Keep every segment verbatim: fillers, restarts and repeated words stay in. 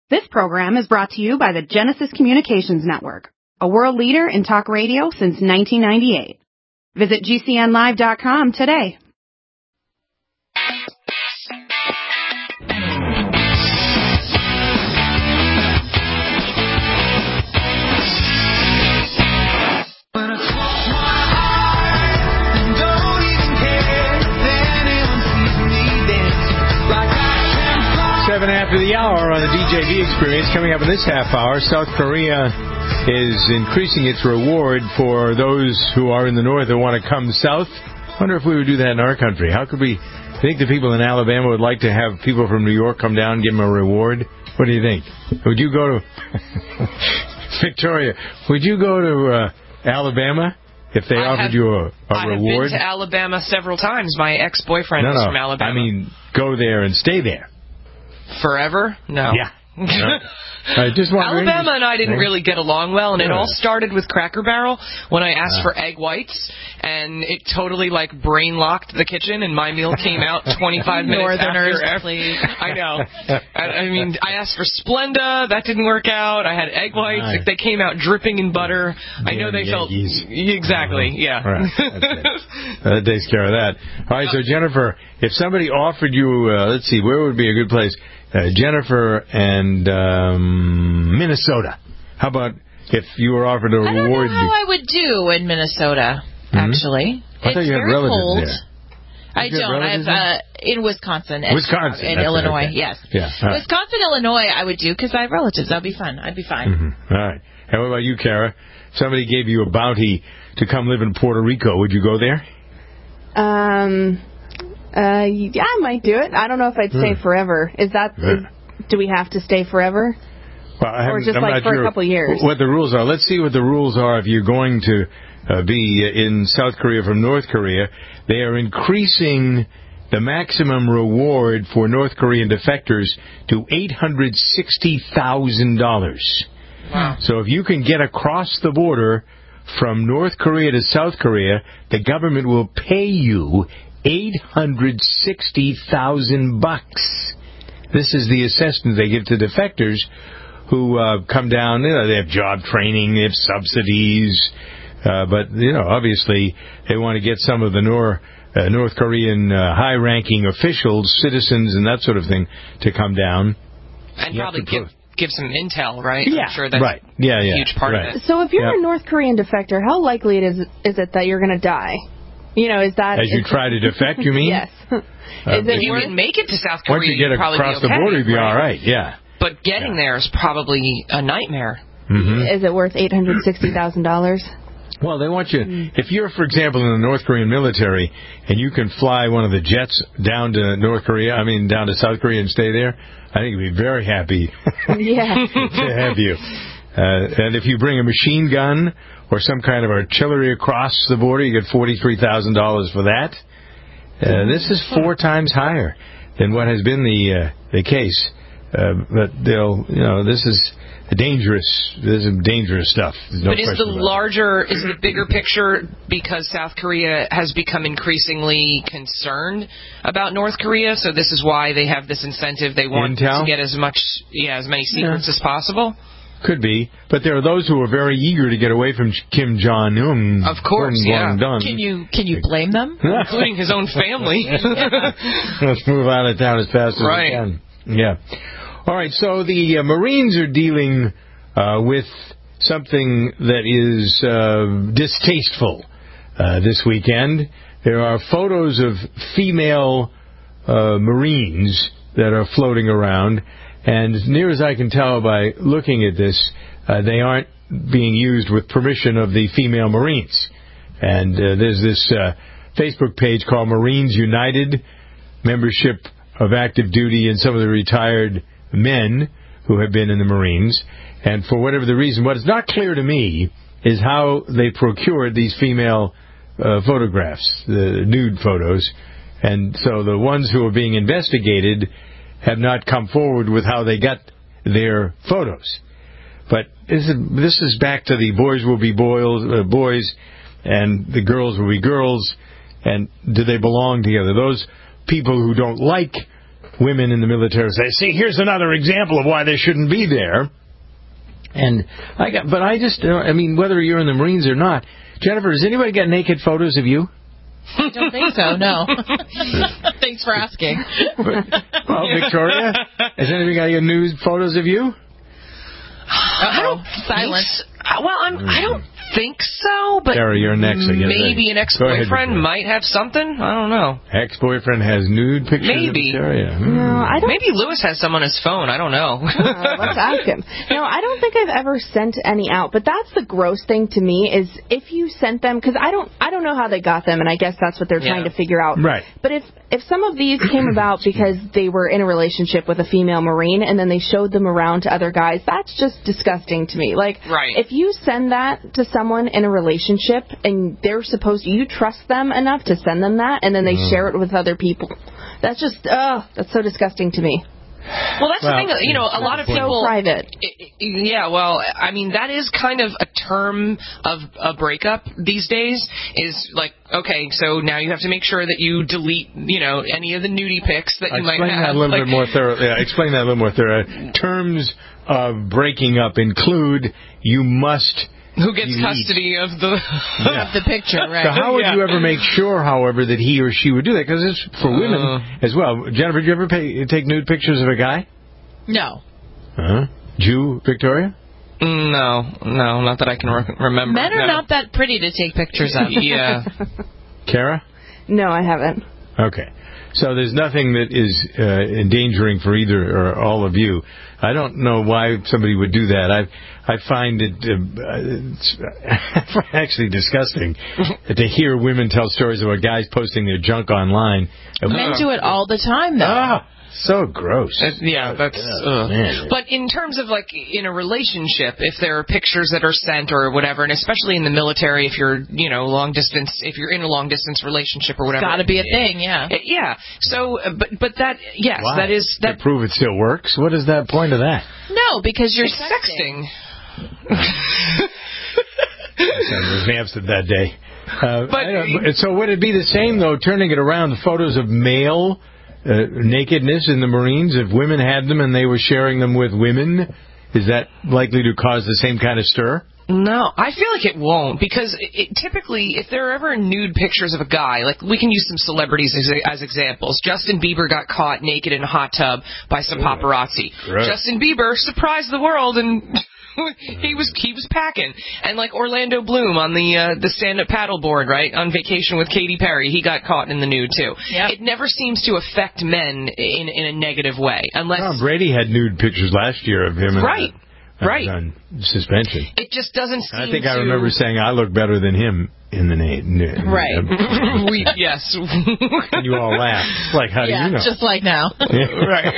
This program is brought to you by the Genesis Communications Network, a world leader in talk radio since nineteen ninety-eight. Visit G C N live dot com today. Seven after the hour on the D J V Experience. Coming up in this half hour, South Korea is increasing its reward for those who are in the north that want to come south. I wonder if we would do that in our country. How could we think the people in Alabama would like to have people from New York come down and give them a reward? What do you think? Would you go to Victoria? Would you go to uh, Alabama if they I offered have, you a, a I reward? I have been to Alabama several times. My ex-boyfriend no, is no. from Alabama. I mean, go there and stay there. Forever? No. Yeah. No. I just Alabama and I didn't really get along well, and yeah. it all started with Cracker Barrel when I asked uh. for egg whites, and it totally, like, brain-locked the kitchen, and my meal came out twenty-five minutes Northerners, after. please. I know. I, I mean, I asked for Splenda. That didn't work out. I had egg whites. Right. They came out dripping in butter. Yeah, I know they felt... Exactly, uh-huh. yeah. Right. That takes care of that. All right, so, Jennifer, if somebody offered you, uh, let's see, where would be a good place? Uh, Jennifer and um, Minnesota. How about if you were offered a I don't reward? know how I would do in Minnesota, mm-hmm. actually. I thought it's you had very relatives cold. there. I don't. I have uh, in Wisconsin. And Wisconsin. In Illinois, okay. yes. Yeah. Right. Wisconsin, Illinois, I would do because I have relatives. That would be fun. I'd be fine. Mm-hmm. All right. And what about you, Kara? Somebody gave you a bounty to come live in Puerto Rico. Would you go there? Um... Uh, yeah, I might do it. I don't know if I'd stay mm. forever. Is that... Is, do we have to stay forever? Well, I or just I'm like not for sure a couple years? What the rules are. Let's see what the rules are if you're going to uh, be in South Korea from North Korea. They are increasing the maximum reward for North Korean defectors to eight hundred sixty thousand dollars. Wow. So if you can get across the border from North Korea to South Korea, the government will pay you eight hundred sixty thousand bucks. This is the assessment they give to defectors who uh, come down. You know, they have job training, they have subsidies, uh, but you know, obviously, they want to get some of the Nor- uh, North Korean uh, high-ranking officials, citizens, and that sort of thing to come down. And you probably give give some intel, right? Yeah, I'm sure that's right. Yeah, yeah, a huge part right. of it. So if you're yep. a North Korean defector, how likely it is is it that you're going to die? You know, is that... As you try to defect, you mean? Yes. Uh, if you can make it to South Korea, once you get you'd probably across be okay, the border, you'd be right? all right, yeah. But getting yeah. there is probably a nightmare. Mm-hmm. Is it worth eight hundred sixty thousand dollars? Well, they want you... Mm. If you're, for example, in the North Korean military, and you can fly one of the jets down to North Korea, I mean, down to South Korea and stay there, I think you'd be very happy yeah. to have you. Uh, and if you bring a machine gun or some kind of artillery across the border, you get forty-three thousand dollars for that. Uh, this is four times higher than what has been the uh, the case. Uh, but they'll, you know, this is dangerous. This is dangerous stuff. No but is the larger, is the bigger picture because South Korea has become increasingly concerned about North Korea? So this is why they have this incentive. They want Intel? to get as much, yeah, as many secrets yeah. as possible. Could be, but there are those who are very eager to get away from Kim Jong-un. Of course, yeah. Can you can you blame them? Including his own family. Let's move out of town as fast as right. we can. Yeah. All right, so the uh, Marines are dealing uh, with something that is uh, distasteful uh, this weekend. There are photos of female uh, Marines that are floating around. And as near as I can tell by looking at this, uh, they aren't being used with permission of the female Marines. And uh, there's this uh, Facebook page called Marines United, membership of active duty and some of the retired men who have been in the Marines. And for whatever the reason, what is not clear to me is how they procured these female uh, photographs, the nude photos. And so the ones who are being investigated have not come forward with how they got their photos. But this is, this is back to the boys will be boys, uh, boys and the girls will be girls, and do they belong together? Those people who don't like women in the military say, see, here's another example of why they shouldn't be there. And I got, but I just, I mean, whether you're in the Marines or not, Jennifer, has anybody got naked photos of you? I don't think so, no. Thanks for asking. Well, Victoria, has anybody got your nude photos of you? Uh-oh, silence. Well, I'm, I don't think so, but Sarah, you're next, I guess. maybe an ex-boyfriend ahead, might have something. I don't know. Ex-boyfriend has nude pictures Maybe. of Victoria. Hmm. No, I don't. Maybe Lewis has some on his phone. I don't know. Uh, let's ask him. No, I don't think I've ever sent any out. But that's the gross thing to me is if you sent them, because I don't, I don't know how they got them, and I guess that's what they're trying Yeah. to figure out. Right. But if if some of these came about because they were in a relationship with a female Marine and then they showed them around to other guys, that's just disgusting to me. Like, Right. if you send that to someone in a relationship and they're supposed to, you trust them enough to send them that, and then they Mm. share it with other people. That's just, ugh, that's so disgusting to me. Well, that's Well, the thing. that, You know, a lot of So people. private. Yeah, well, I mean, that is kind of a term of a breakup these days. Is like, okay, so now you have to make sure that you delete, you know, any of the nudie pics that you might Explain have. that a little like, bit more thorough. Yeah, explain that a little more thorough. Terms of breaking up include you must. Who gets delete. custody of the Yeah. The picture, right? So how would Yeah. you ever make sure, however, that he or she would do that? Because it's for women Uh. as well. Jennifer, did you ever pay, take nude pictures of a guy? No. Huh? Jew, Victoria? No, no, not that I can re- remember. Men are no. not that pretty to take pictures of. Yeah. Kara? No, I haven't. Okay. So there's nothing that is uh, endangering for either or all of you. I don't know why somebody would do that. I I find it uh, it's actually disgusting to hear women tell stories about guys posting their junk online. Men do it all the time, though. Ah, so gross. Uh, yeah, that's. Yeah, Uh. man. But in terms of like in a relationship, if there are pictures that are sent or whatever, and especially in the military, if you're you know long distance, if you're in a long distance relationship or whatever, Got to be a thing, yeah. Uh, yeah. So, uh, but but that yes, Why? that is that To prove it still works? What is that point of that? No, because you're it's sexting. sexting. I was in Amsterdam that day. Uh, But- I don't- so would it be the same, though, turning it around, the photos of male uh, nakedness in the Marines, if women had them and they were sharing them with women, is that likely to cause the same kind of stir? No, I feel like it won't because it, it, typically, if there are ever nude pictures of a guy, like we can use some celebrities as, as examples. Justin Bieber got caught naked in a hot tub by some paparazzi. Gross. Justin Bieber surprised the world and he was he was packing. And like Orlando Bloom on the uh, the stand-up paddleboard, right, on vacation with Katy Perry, he got caught in the nude too. Yep. It never seems to affect men in in a negative way, unless Tom Brady had nude pictures last year of him. right, on, right. on suspension. It just doesn't seem. I think to... I remember saying I look better than him in the name. Right. we yes. And you all laughed. Like, how Yeah, do you know? just like now. Right.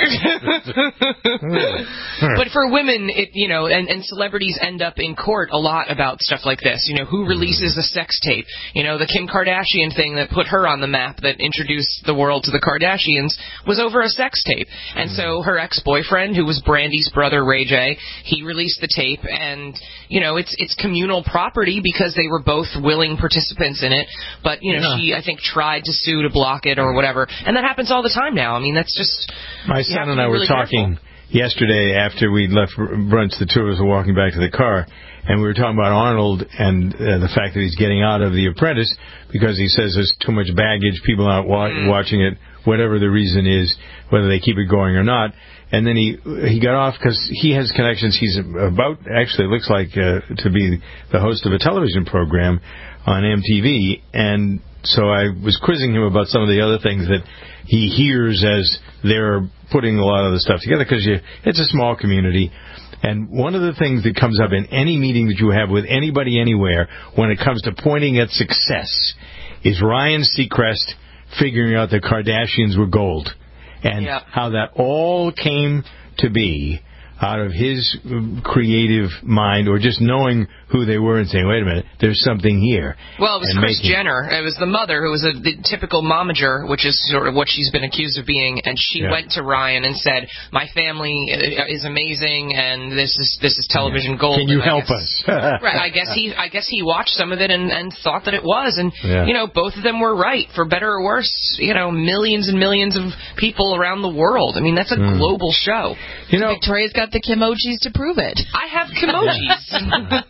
But But for women, it you know, and, and celebrities end up in court a lot about stuff like this. You know, who releases a sex tape? You know, the Kim Kardashian thing that put her on the map, that introduced the world to the Kardashians, was over a sex tape. And so her ex-boyfriend, who was Brandy's brother Ray J, he released the tape, and you know, it's it's communal property because they were both willing participants in it. But you know, Yeah. she I think tried to sue to block it or whatever, and that happens all the time now. I mean, that's just My you son have to and be I were really talking careful. yesterday after we left brunch. The two of us were walking back to the car, and we were talking about Arnold and uh, the fact that he's getting out of The Apprentice because he says there's too much baggage, people aren't wa- Mm. watching it, whatever the reason is, whether they keep it going or not. And then he he got off because he has connections. He's about, actually, it looks like, uh, to be the host of a television program on M T V. And so I was quizzing him about some of the other things that he hears as they're putting a lot of the stuff together, because it's a small community. And one of the things that comes up in any meeting that you have with anybody anywhere when it comes to pointing at success is Ryan Seacrest figuring out that Kardashians were gold. And Yep. how that all came to be out of his creative mind, or just knowing who they were and saying, wait a minute, there's something here. Well, it was and Kris making... Jenner. It was the mother who was a the typical momager, which is sort of what she's been accused of being, and she yeah. went to Ryan and said, my family is amazing, and this is this is television yeah. gold. Can you and help guess, us? Right. I guess he I guess he watched some of it and, and thought that it was, and yeah. you know, both of them were right, for better or worse. You know, millions and millions of people around the world. I mean, that's a mm. global show. You know, Victoria's got the Kimojis to prove it. I have Kimojis,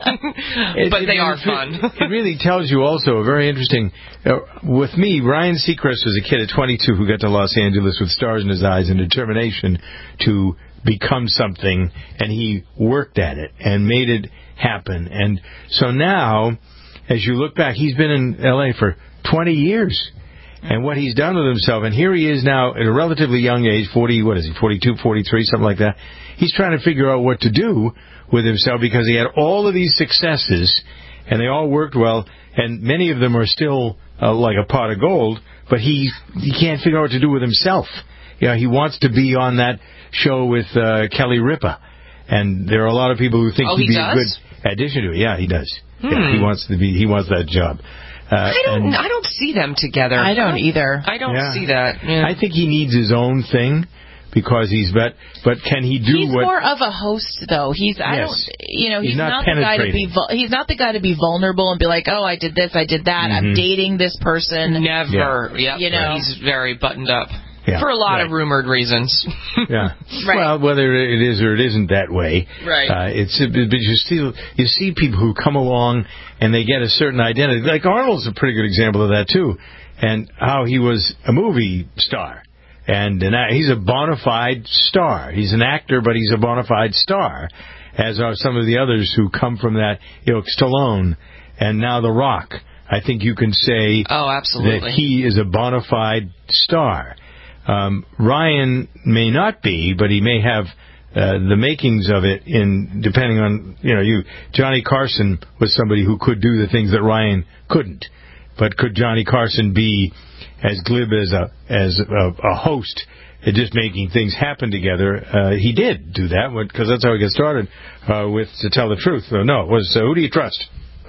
but it, they it, are it, fun. It really tells you also a very interesting. Uh, with me, Ryan Seacrest was a kid at twenty-two who got to Los Angeles with stars in his eyes and determination to become something, and he worked at it and made it happen. And so now, as you look back, he's been in L A for twenty years. And what he's done with himself, and here he is now at a relatively young age, forty, what is he, forty-two, forty-three, something like that. He's trying to figure out what to do with himself because he had all of these successes, and they all worked well, and many of them are still uh, like a pot of gold, but he he can't figure out what to do with himself. You know, he wants to be on that show with uh, Kelly Ripa, and there are a lot of people who think oh, he'd he be does? a good addition to it. Yeah, he does. Hmm. Yeah, he wants to be. He wants that job. Uh, I don't. and, I don't see them together. I don't either. I don't yeah. see that. Yeah. I think he needs his own thing because he's but but can he do he's what? He's more of a host, though. He's I yes. don't. You know, he's, he's not, not the guy to be. Vul- he's not the guy to be vulnerable and be like, oh, I did this, I did that. Mm-hmm. I'm dating this person. Never. Yeah. Yep. You know, he's very buttoned up. Yeah, for a lot right. of rumored reasons. Yeah. Right. Well, whether it is or it isn't that way. Right. Uh, it's but you see you see people who come along and they get a certain identity. Like Arnold's a pretty good example of that too, and how he was a movie star, and, and he's a bona fide star. He's an actor, but he's a bona fide star, as are some of the others who come from that ilk. Stallone, and now The Rock. I think you can say oh, absolutely. that he is a bona fide star. Um, Ryan may not be, but he may have uh, the makings of it. In depending on you know, you Johnny Carson was somebody who could do the things that Ryan couldn't. But could Johnny Carson be as glib as a as a, a host at just making things happen together? Uh, he did do that because that's how he got started uh, with To Tell the Truth. So, no, it was uh, Who Do You Trust?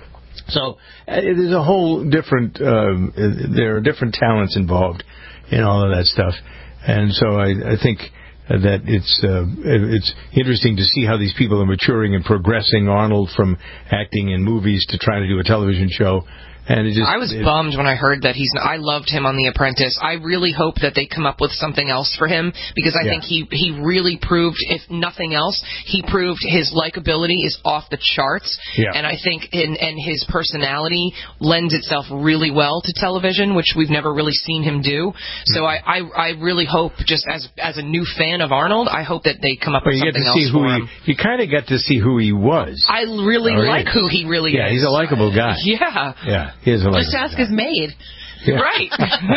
So uh, there's a whole different. Um, there are different talents involved in all of that stuff, and so I, I think that it's uh, it's interesting to see how these people are maturing and progressing. Arnold from acting in movies to trying to do a television show. And it just, I was it, bummed when I heard that he's. I loved him on The Apprentice. I really hope that they come up with something else for him because I yeah. think he he really proved, if nothing else, he proved his likability is off the charts. Yeah. And I think in, and his personality lends itself really well to television, which we've never really seen him do. So mm-hmm. I, I I really hope, just as as a new fan of Arnold, I hope that they come up well, with you something get to see else who for he, him. You kind of get to see who he was. I really oh, like is. who he really yeah, is. Yeah, he's a likable guy. Yeah. Yeah. He is a Just ask guy. his maid. Yeah. Right.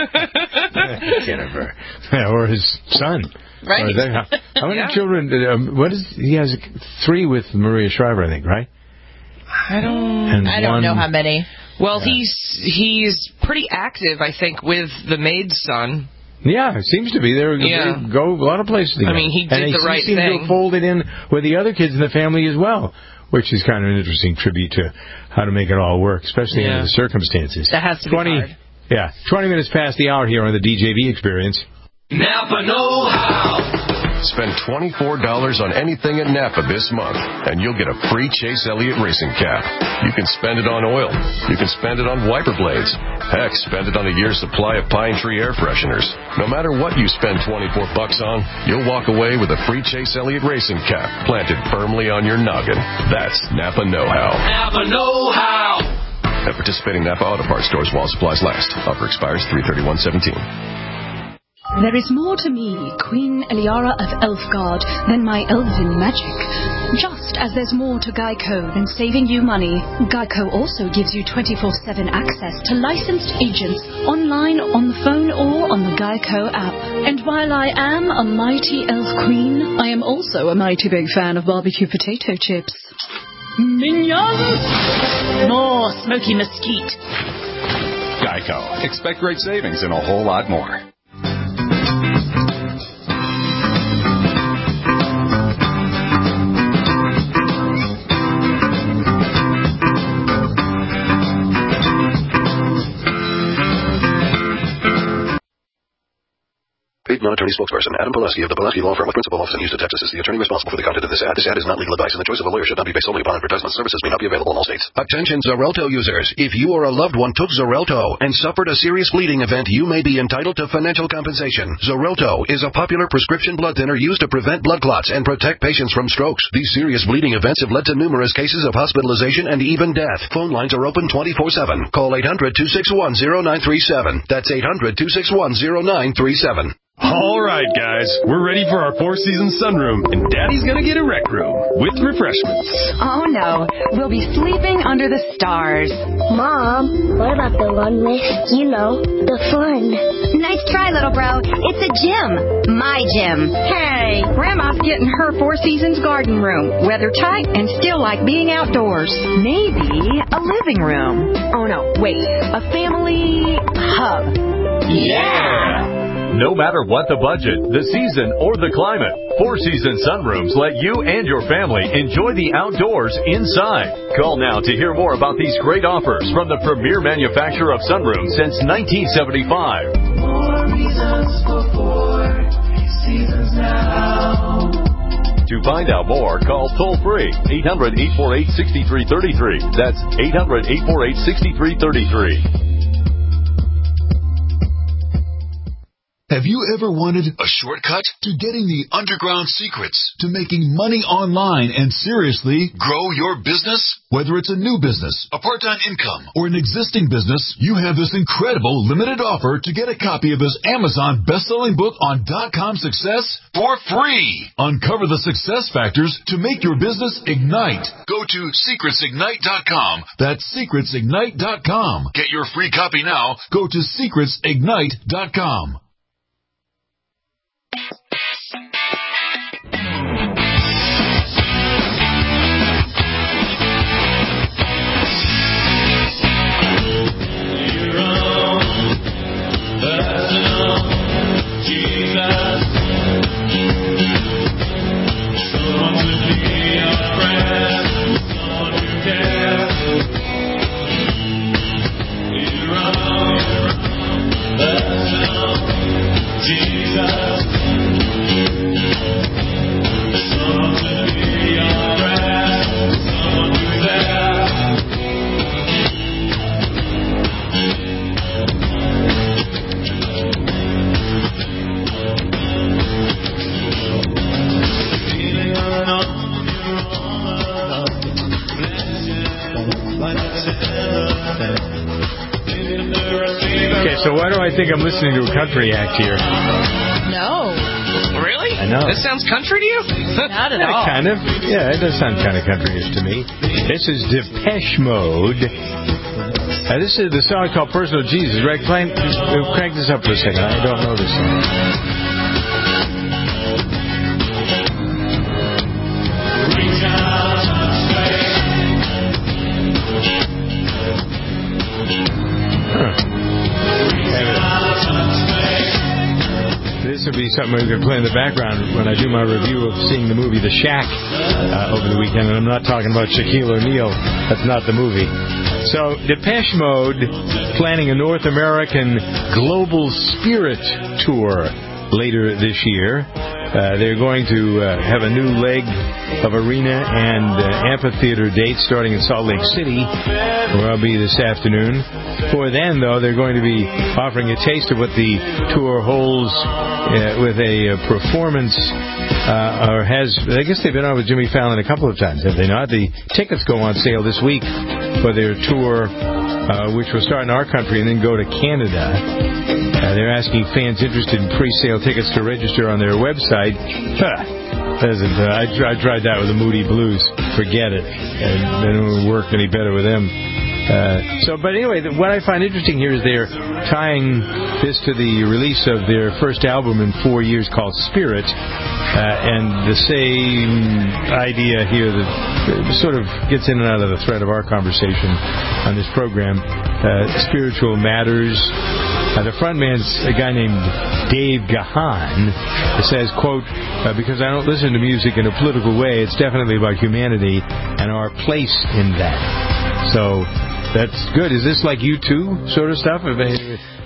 Jennifer. Yeah, or his son. Right. Or they, how, how many yeah. children? Um, what is he has three with Maria Shriver, I think, right? I don't. And I don't one, know how many. Well, yeah. he's he's pretty active, I think, with the maid's son. Yeah, it seems to be. They're, Yeah. They go a lot of places together. I mean, he did and the they right seem thing. to have folded in with the other kids in the family as well, which is kind of an interesting tribute to how to make it all work, especially Yeah. under the circumstances. That has to twenty, be hard. Yeah, twenty minutes past the hour here on the D J V Experience. Napa Know How. Spend twenty-four dollars on anything at Napa this month, and you'll get a free Chase Elliott racing cap. You can spend it on oil. You can spend it on wiper blades. Heck, spend it on a year's supply of Pine Tree air fresheners. No matter what you spend twenty-four bucks on, you'll walk away with a free Chase Elliott racing cap planted firmly on your noggin. That's Napa Know How. Napa Know How. At participating Napa Auto Parts stores while supplies last. Offer expires three thirty-one seventeen. There is more to me, Queen Eliara of Elfgard, than my elven magic. Just as there's more to Geico than saving you money, Geico also gives you twenty-four seven access to licensed agents online, on the phone, or on the Geico app. And while I am a mighty elf queen, I am also a mighty big fan of barbecue potato chips. Minions! More smoky mesquite. Geico. Expect great savings and a whole lot more. attorney spokesperson. Adam Pileski of the Pileski Law Firm with principal office in Houston, Texas is the attorney responsible for the content of this ad. This ad is not legal advice, and the choice of a lawyer should not be based solely upon advertisement. Services may not be available in all states. Attention Xarelto users. If you or a loved one took Xarelto and suffered a serious bleeding event, you may be entitled to financial compensation. Xarelto is a popular prescription blood thinner used to prevent blood clots and protect patients from strokes. These serious bleeding events have led to numerous cases of hospitalization and even death. Phone lines are open twenty-four seven. Call eight hundred, two six one, zero nine three seven. That's eight hundred, two six one, zero nine three seven. All right, guys, we're ready for our Four Seasons sunroom, and Daddy's gonna get a rec room with refreshments. Oh, no. We'll be sleeping under the stars. Mom, what about the one with, you know, the fun? Nice try, little bro. It's a gym. My gym. Hey, Grandma's getting her Four Seasons garden room. Weather tight and still like being outdoors. Maybe a living room. Oh, no. Wait. A family hub. Yeah! No matter what the budget, the season, or the climate, Four Seasons Sunrooms let you and your family enjoy the outdoors inside. Call now to hear more about these great offers from the premier manufacturer of sunrooms since nineteen seventy-five. More reasons for Four Seasons now. To find out more, call toll-free eight hundred, eight four eight, six three three three. That's eight hundred, eight four eight, six three three three. Have you ever wanted a shortcut to getting the underground secrets to making money online and seriously grow your business? Whether it's a new business, a part-time income, or an existing business, you have this incredible limited offer to get a copy of his Amazon best-selling book on dot-com success for free. Uncover the success factors to make your business ignite. Go to secrets ignite dot com. That's secrets ignite dot com. Get your free copy now. Go to secrets ignite dot com. So why do I think I'm listening to a country act here? No. Really? I know. This sounds country to you? Not at yeah, all. Kind of. Yeah, it does sound kind of countryish to me. This is Depeche Mode. Uh, this is the song called Personal Jesus. Right? Crank, crank this up for a second. I don't know this song. This would be something we could play in the background when I do my review of seeing the movie The Shack uh, over the weekend. And I'm not talking about Shaquille O'Neal. That's not the movie. So, Depeche Mode planning a North American Global Spirit Tour later this year. Uh, they're going to uh, have a new leg of arena and uh, amphitheater dates starting in Salt Lake City, where I'll be this afternoon. For then, though, they're going to be offering a taste of what the tour holds uh, with a uh, performance, uh, or has, I guess they've been on with Jimmy Fallon a couple of times, have they not? The tickets go on sale this week for their tour, uh, which will start in our country and then go to Canada. Uh, they're asking fans interested in pre-sale tickets to register on their website. Huh. Doesn't, uh, I, I tried that with the Moody Blues. Forget it. It didn't work any better with them. Uh, so, but anyway, the, what I find interesting here is they're tying this to the release of their first album in four years called Spirit, uh, and the same idea here that sort of gets in and out of the thread of our conversation on this program, uh, spiritual matters. Uh, the frontman's a guy named Dave Gahan. It says, quote, uh, because I don't listen to music in a political way, it's definitely about humanity and our place in that. So that's good. Is this like U two sort of stuff?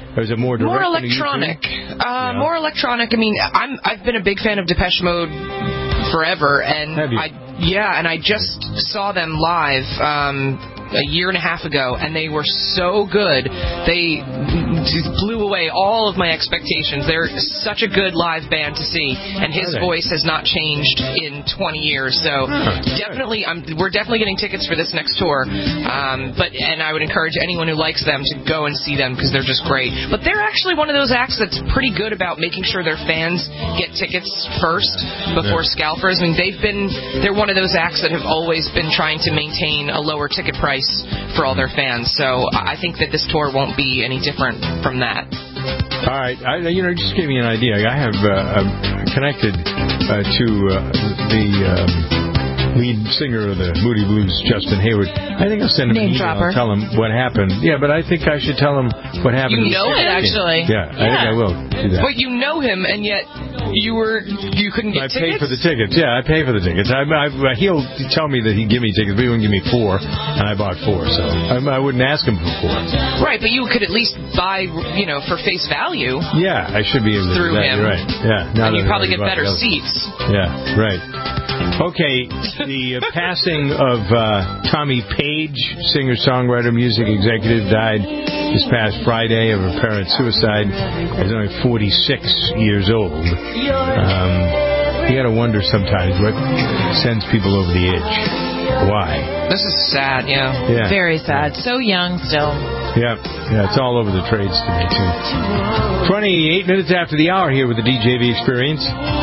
Or is it more direct? More electronic. Uh, yeah. More electronic. I mean, I'm I've been a big fan of Depeche Mode forever, and Have you? I yeah, and I just saw them live um, a year and a half ago, and they were so good. They blew away all of my expectations. They're such a good live band to see, and his voice has not changed in twenty years. So huh. definitely, I'm, we're definitely getting tickets for this next tour. Um, but and I would encourage anyone who likes them to go and see them because they're just great. But they're actually one of those acts that's pretty good about making sure their fans get tickets first before yeah. scalpers. I mean, they've been they're one of those acts that have always been trying to maintain a lower ticket price for all their fans. So I think that this tour won't be any different from that. All right, I, you know, just give me an idea. I have uh, I'm connected uh, to uh, the um, lead singer of the Moody Blues, Justin Hayward. I think I'll send him Name an email dropper. and tell him what happened. Yeah, but I think I should tell him what happened. You know it, actually. Yeah, I think I will do that. But you know him, and yet you were you couldn't get I tickets? paid for the tickets. Yeah, I pay for the tickets. I, I, he'll tell me that he'd give me tickets, but he wouldn't give me four, and I bought four, so I, I wouldn't ask him for four. Right, but you could at least buy, you know, for face value. Yeah, I should be able to through do that. him. You're right. Yeah, now and you probably get better else. seats. Yeah, right. Okay, the uh, passing of uh, Tommy Page, singer-songwriter, music executive, died this past Friday of apparent suicide. He was only forty-six years old. Um, you got to wonder sometimes what sends people over the edge. Why? This is sad, yeah. yeah. Very sad. So young still. Yeah, yeah, it's all over the trades today, too. twenty-eight minutes after the hour here with the D J V Experience.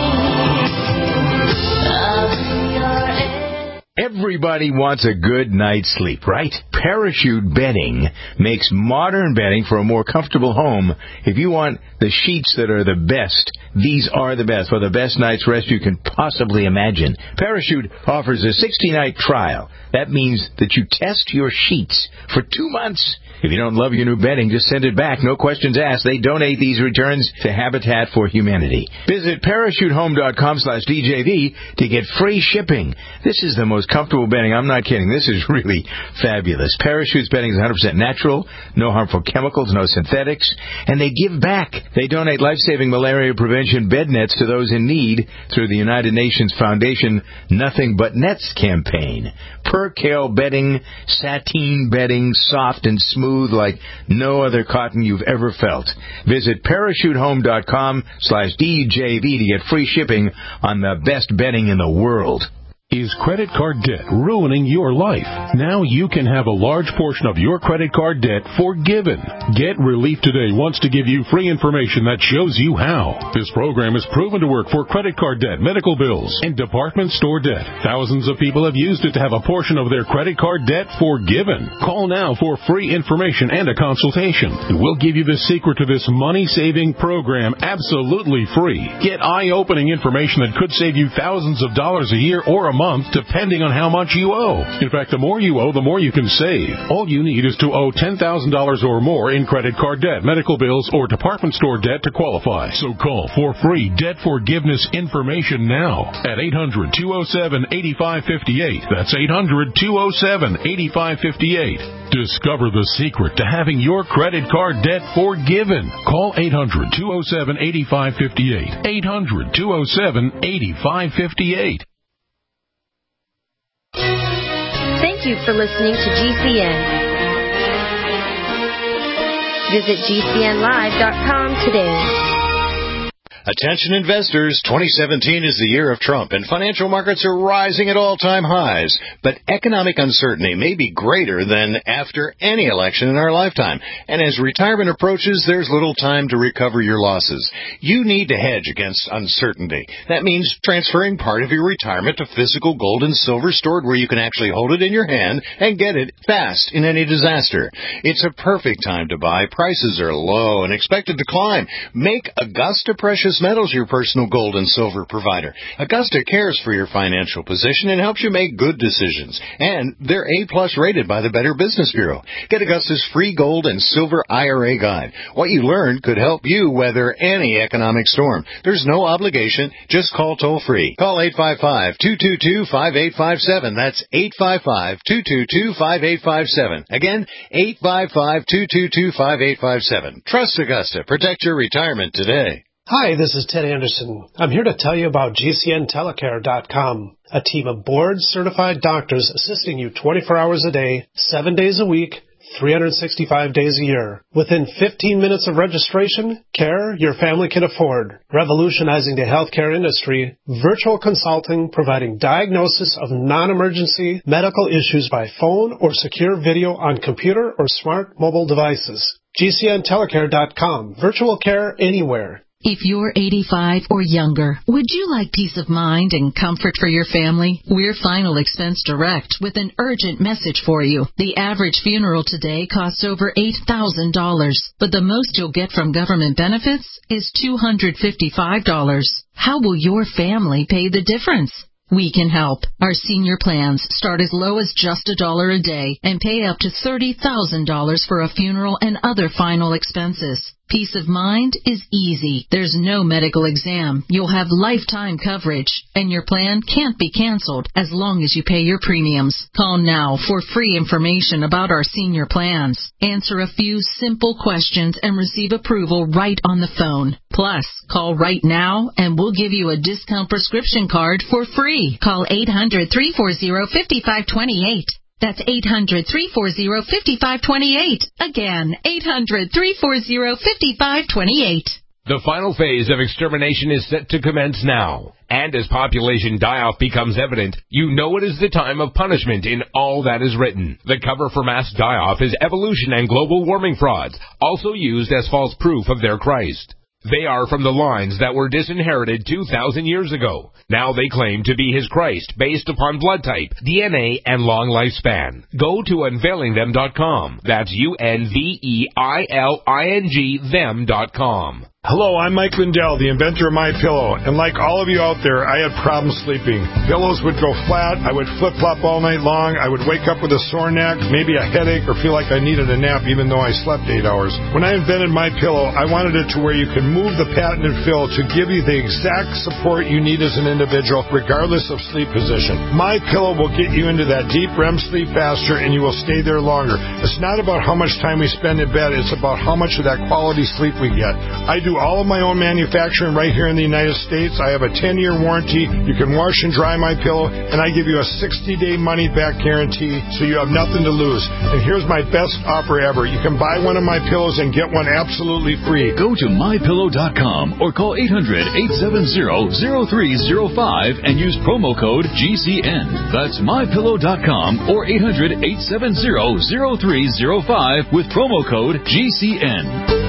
Everybody wants a good night's sleep, right? Parachute Bedding makes modern bedding for a more comfortable home. If you want the sheets that are the best, these are the best, for the best night's rest you can possibly imagine. Parachute offers a sixty-night trial. That means that you test your sheets for two months. If you don't love your new bedding, just send it back. No questions asked. They donate these returns to Habitat for Humanity. Visit parachutehome.com slash DJV to get free shipping. This is the most comfortable bedding. I'm not kidding. This is really fabulous. Parachute's bedding is one hundred percent natural, no harmful chemicals, no synthetics, and they give back. They donate life-saving malaria prevention bed nets to those in need through the United Nations Foundation Nothing But Nets campaign. Percale bedding, sateen bedding, soft and smooth like no other cotton you've ever felt. Visit parachutehome.com slash DJV to get free shipping on the best bedding in the world. Is credit card debt ruining your life? Now you can have a large portion of your credit card debt forgiven. Get Relief Today wants to give you free information that shows you how. This program is proven to work for credit card debt, medical bills, and department store debt. Thousands of people have used it to have a portion of their credit card debt forgiven. Call now for free information and a consultation. We'll give you the secret to this money-saving program absolutely free. Get eye-opening information that could save you thousands of dollars a year or a month. month, depending on how much you owe. In fact, the more you owe, the more you can save. All you need is to owe ten thousand dollars or more in credit card debt, medical bills, or department store debt to qualify. So call for free debt forgiveness information now at eight hundred, two oh seven, eight five five eight. That's eight hundred, two oh seven, eight five five eight. Discover the secret to having your credit card debt forgiven. Call eight hundred, two oh seven, eight five five eight. eight hundred, two oh seven, eight five five eight. Thank you for listening to G C N. Visit G C N live dot com today. Attention investors, twenty seventeen is the year of Trump, and financial markets are rising at all-time highs. But economic uncertainty may be greater than after any election in our lifetime. And as retirement approaches, there's little time to recover your losses. You need to hedge against uncertainty. That means transferring part of your retirement to physical gold and silver stored where you can actually hold it in your hand and get it fast in any disaster. It's a perfect time to buy. Prices are low and expected to climb. Make Augusta Precious Precious Metals your personal gold and silver provider. Augusta cares for your financial position and helps you make good decisions. And they're A-plus rated by the Better Business Bureau. Get Augusta's free gold and silver I R A guide. What you learned could help you weather any economic storm. There's no obligation. Just call toll-free. Call eight five five, two two two, five eight five seven. That's eight five five, two two two, five eight five seven. Again, eight five five, two two two, five eight five seven. Trust Augusta. Protect your retirement today. Hi, this is Ted Anderson. I'm here to tell you about G C N telecare dot com, a team of board-certified doctors assisting you twenty-four hours a day, seven days a week, three hundred sixty-five days a year. Within fifteen minutes of registration, care your family can afford. Revolutionizing the healthcare industry, virtual consulting providing diagnosis of non-emergency medical issues by phone or secure video on computer or smart mobile devices. G C N telecare dot com. Virtual care anywhere. If you're eighty-five or younger, would you like peace of mind and comfort for your family? We're Final Expense Direct with an urgent message for you. The average funeral today costs over eight thousand dollars, but the most you'll get from government benefits is two hundred fifty-five dollars. How will your family pay the difference? We can help. Our senior plans start as low as just a dollar a day and pay up to thirty thousand dollars for a funeral and other final expenses. Peace of mind is easy. There's no medical exam. You'll have lifetime coverage, and your plan can't be canceled as long as you pay your premiums. Call now for free information about our senior plans. Answer a few simple questions and receive approval right on the phone. Plus, call right now and we'll give you a discount prescription card for free. Call eight hundred, three four zero, five five two eight. That's eight hundred, three four zero, five five two eight. Again, eight hundred, three four zero, five five two eight. The final phase of extermination is set to commence now. And as population die-off becomes evident, you know it is the time of punishment in all that is written. The cover for mass die-off is evolution and global warming frauds, also used as false proof of their Christ. They are from the lines that were disinherited two thousand years ago. Now they claim to be his Christ based upon blood type, D N A, and long lifespan. Go to unveiling them dot com. That's U N V E I L I N G them dot com. Hello, I'm Mike Lindell, the inventor of MyPillow, and like all of you out there, I had problems sleeping. Pillows would go flat, I would flip-flop all night long, I would wake up with a sore neck, maybe a headache, or feel like I needed a nap even though I slept eight hours. When I invented MyPillow, I wanted it to where you can move the patented fill to give you the exact support you need as an individual, regardless of sleep position. MyPillow will get you into that deep R E M sleep faster, and you will stay there longer. It's not about how much time we spend in bed, it's about how much of that quality sleep we get. I do all of my own manufacturing right here in the United States. I have a ten-year warranty. You can wash and dry my pillow, and I give you a sixty-day money-back guarantee, so you have nothing to lose. And here's my best offer ever. You can buy one of my pillows and get one absolutely free. Go to my pillow dot com or call eight hundred, eight seven zero, zero three zero five and use promo code G C N. That's my pillow dot com or eight hundred, eight seven zero, zero three zero five with promo code G C N.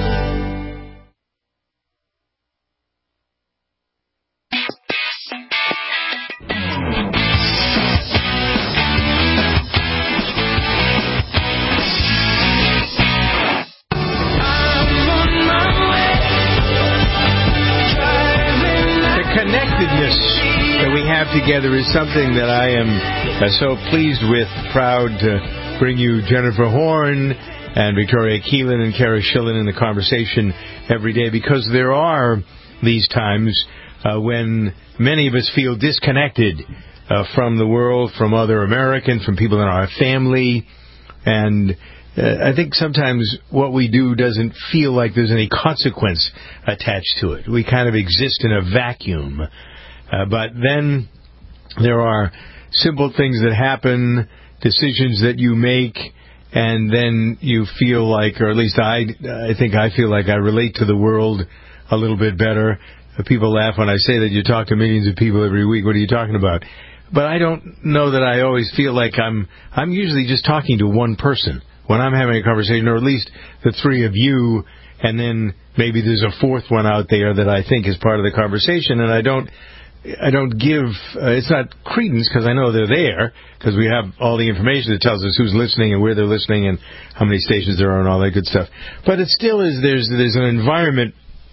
That we have together is something that I am uh, so pleased with, proud to bring you Jennifer Horn and Victoria Keelan and Kara Schillen in the conversation every day, because there are these times uh, when many of us feel disconnected uh, from the world, from other Americans, from people in our family, and Uh, I think sometimes what we do doesn't feel like there's any consequence attached to it. We kind of exist in a vacuum. Uh, but then there are simple things that happen, decisions that you make, and then you feel like, or at least I, I think I feel like I relate to the world a little bit better. Uh, people laugh when I say that you talk to millions of people every week. What are you talking about? But I don't know that I always feel like I'm, I'm usually just talking to one person when I'm having a conversation, or at least the three of you, and then maybe there's a fourth one out there that I think is part of the conversation, and I don't I don't give, uh, it's not credence, because I know they're there, because we have all the information that tells us who's listening and where they're listening and how many stations there are and all that good stuff. But it still is, there's there's an environment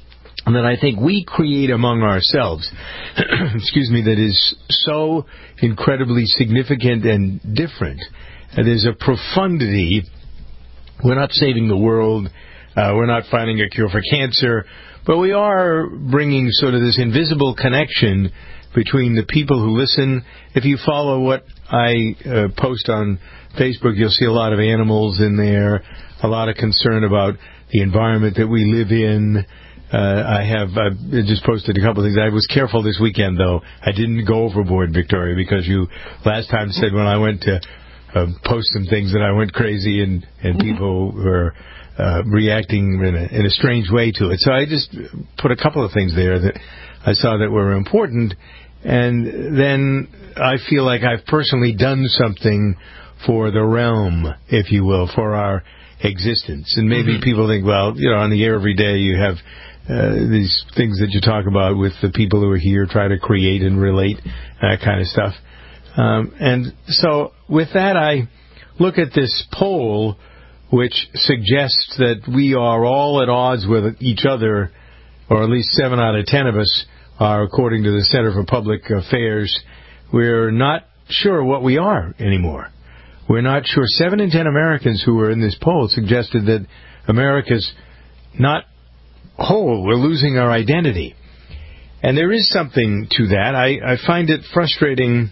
that I think we create among ourselves, excuse me, that is so incredibly significant and different. And there's a profundity. We're not saving the world. Uh, we're not finding a cure for cancer. But we are bringing sort of this invisible connection between the people who listen. If you follow what I uh, post on Facebook, you'll see a lot of animals in there, a lot of concern about the environment that we live in. Uh, I have I just posted a couple of things. I was careful this weekend, though. I didn't go overboard, Victoria, because you last time said when I went to uh, post some things that I went crazy and, and people were uh, reacting in a, in a strange way to it. So I just put a couple of things there that I saw that were important. And then I feel like I've personally done something for the realm, if you will, for our existence. And maybe mm-hmm. people think, well, you know, on the air every day you have uh, these things that you talk about with the people who are here, try to create and relate, that kind of stuff. Um, and so with that, I look at this poll, which suggests that we are all at odds with each other, or at least seven out of ten of us are, according to the Center for Public Affairs. We're not sure what we are anymore. We're not sure. Seven in ten Americans who were in this poll suggested that America's not whole. We're losing our identity. And there is something to that. I, I find it frustrating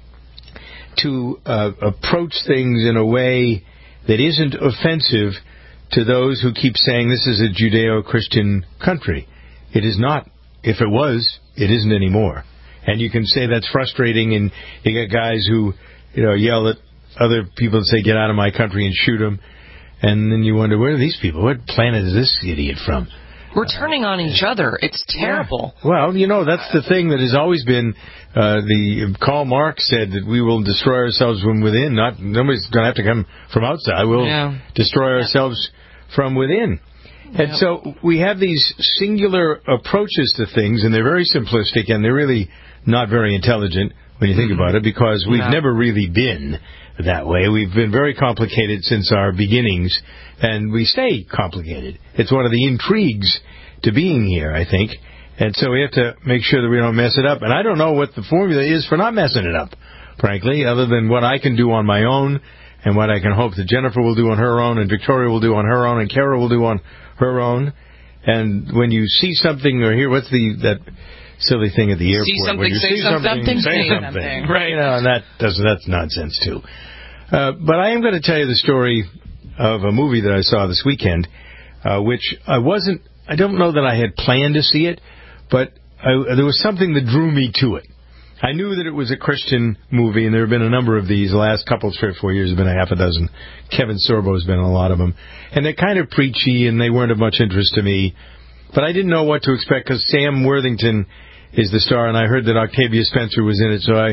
to uh, approach things in a way that isn't offensive to those who keep saying this is a Judeo-Christian country. It is not. If it was, it isn't anymore. And you can say that's frustrating, and you get guys who, you know, yell at other people and say, get out of my country, and shoot them. And then you wonder, where are these people? What planet is this idiot from? We're turning on each other. It's terrible. Yeah. Well, you know, that's the thing that has always been, uh, the Karl Marx said that we will destroy ourselves from within. Not Nobody's going to have to come from outside. We'll yeah. destroy ourselves from within. And yep. so we have these singular approaches to things, and they're very simplistic, and they're really not very intelligent when you think mm-hmm. about it, because we've no. never really been that way. We've been very complicated since our beginnings, and we stay complicated. It's one of the intrigues to being here, I think. And so we have to make sure that we don't mess it up. And I don't know what the formula is for not messing it up, frankly, other than what I can do on my own and what I can hope that Jennifer will do on her own and Victoria will do on her own and Kara will do on her own. And when you see something or hear, what's the that silly thing at the airport? See something, when you say see something, something, say say something. something. Right. You know, and that does, that's nonsense, too. Uh, but I am going to tell you the story of a movie that I saw this weekend, uh, which I wasn't, I don't know that I had planned to see it, but I, there was something that drew me to it. I knew that it was a Christian movie, and there have been a number of these. The last couple, three or four years have been a half a dozen. Kevin Sorbo has been in a lot of them. And they're kind of preachy, and they weren't of much interest to me. But I didn't know what to expect, because Sam Worthington is the star, and I heard that Octavia Spencer was in it. So I,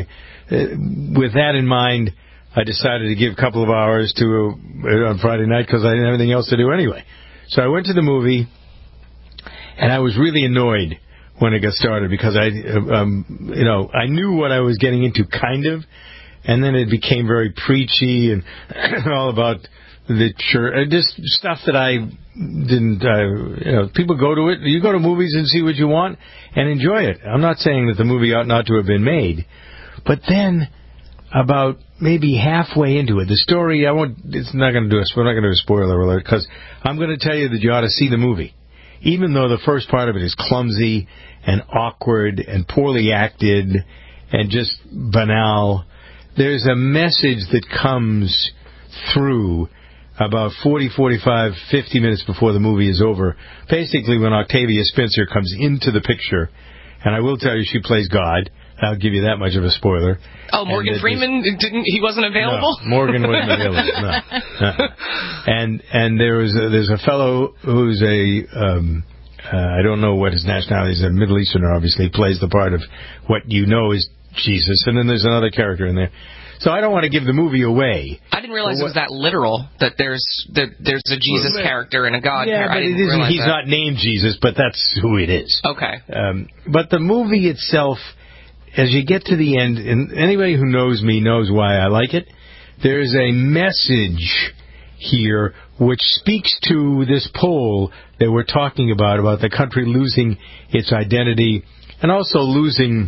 uh, with that in mind, I decided to give a couple of hours to uh, on Friday night, because I didn't have anything else to do anyway. So I went to the movie, and I was really annoyed when it got started, because I, um, you know, I knew what I was getting into, kind of, and then it became very preachy and all about the church, just stuff that I didn't, uh, you know, people go to it, you go to movies and see what you want and enjoy it. I'm not saying that the movie ought not to have been made, but then about maybe halfway into it, the story, I won't, it's not going to do a, we're not going to do a spoiler alert, because I'm going to tell you that you ought to see the movie. Even though the first part of it is clumsy and awkward and poorly acted and just banal, there's a message that comes through about forty, forty-five, fifty minutes before the movie is over. Basically, when Octavia Spencer comes into the picture, and I will tell you she plays God. I'll give you that much of a spoiler. Oh, Morgan and Freeman didn't? He wasn't available. No, Morgan wasn't available. No. Uh-uh. And and there was a, there's a fellow who's a um, uh, I don't know what his nationality is. A Middle Easterner, obviously, plays the part of what you know is Jesus, and then there's another character in there. So I don't want to give the movie away. I didn't realize it was that literal, that there's that there's a Jesus well, character and a God yeah, character. Yeah, but it isn't. He's that. not named Jesus, but that's who it is. Okay. Um, but the movie itself, as you get to the end, and anybody who knows me knows why I like it, there's a message here, which speaks to this poll that we're talking about, about the country losing its identity and also losing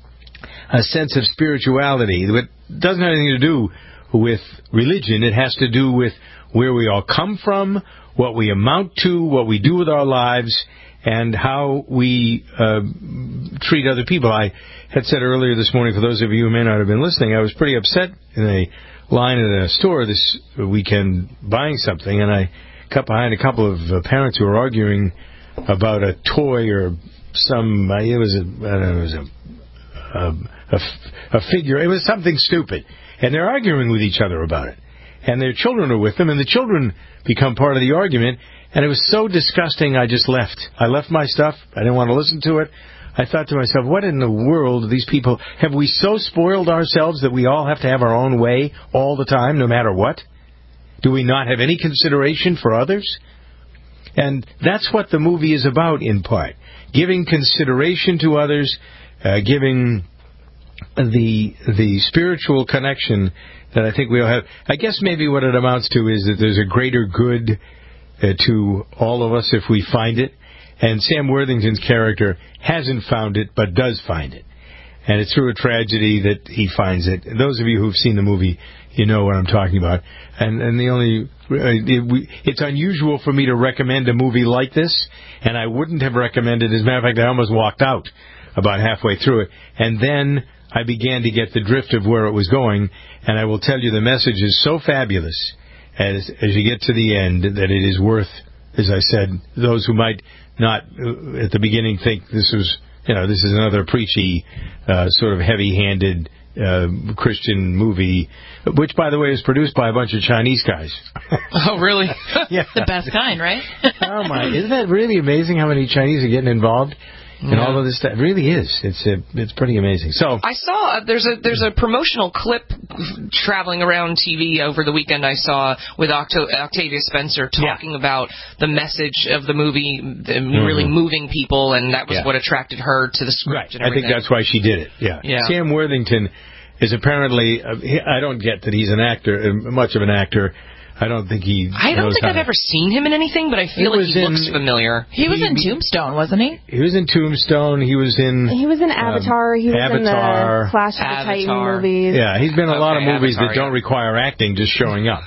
a sense of spirituality. It doesn't have anything to do with religion. It has to do with where we all come from, what we amount to, what we do with our lives, and how we uh, treat other people. I had said earlier this morning, for those of you who may not have been listening, I was pretty upset in a line at a store this weekend buying something, and I got behind a couple of uh, parents who were arguing about a toy or some, uh, it was a, I don't know, it was a, a, a, a figure, it was something stupid, and they're arguing with each other about it. And their children are with them, and the children become part of the argument, and it was so disgusting I just left. I left my stuff. I didn't want to listen to it. I thought to myself, what in the world do these people... Have we so spoiled ourselves that we all have to have our own way all the time, no matter what? Do we not have any consideration for others? And that's what the movie is about, in part. Giving consideration to others, uh, giving the the spiritual connection that I think we all have. I guess maybe what it amounts to is that there's a greater good uh, to all of us if we find it. And Sam Worthington's character hasn't found it, but does find it. And it's through a tragedy that he finds it. Those of you who've seen the movie, you know what I'm talking about. And and the only... It, we, it's unusual for me to recommend a movie like this, and I wouldn't have recommended it. As a matter of fact, I almost walked out about halfway through it. And then I began to get the drift of where it was going, and I will tell you the message is so fabulous as as you get to the end that it is worth, as I said, those who might not uh, at the beginning think this was, you know, this is another preachy, uh, sort of heavy-handed uh, Christian movie, which, by the way, is produced by a bunch of Chinese guys. Oh, really? Yeah. The best kind, right? Oh, my. Isn't that really amazing how many Chinese are getting involved? And yeah. all of this stuff. It really is. It's a, it's pretty amazing. So I saw uh, there's a there's a promotional clip traveling around T V over the weekend. I saw with Octo- Octavia Spencer talking yeah. about the message of the movie, the, mm-hmm. really moving people, and that was yeah. what attracted her to the script. Right. And I think that's why she did it. Yeah. yeah. Sam Worthington is apparently. Uh, I don't get that he's an actor, uh, much of an actor. I don't think he. I don't think I've to... ever seen him in anything, but I feel like he in, looks familiar. He was he, in Tombstone, wasn't he? He was in Tombstone. He was in. He was in Avatar. Um, he was Avatar. in the Clash of the Titan movies. Yeah, he's been in a okay, lot of movies Avatar, that don't yeah. require acting, just showing up.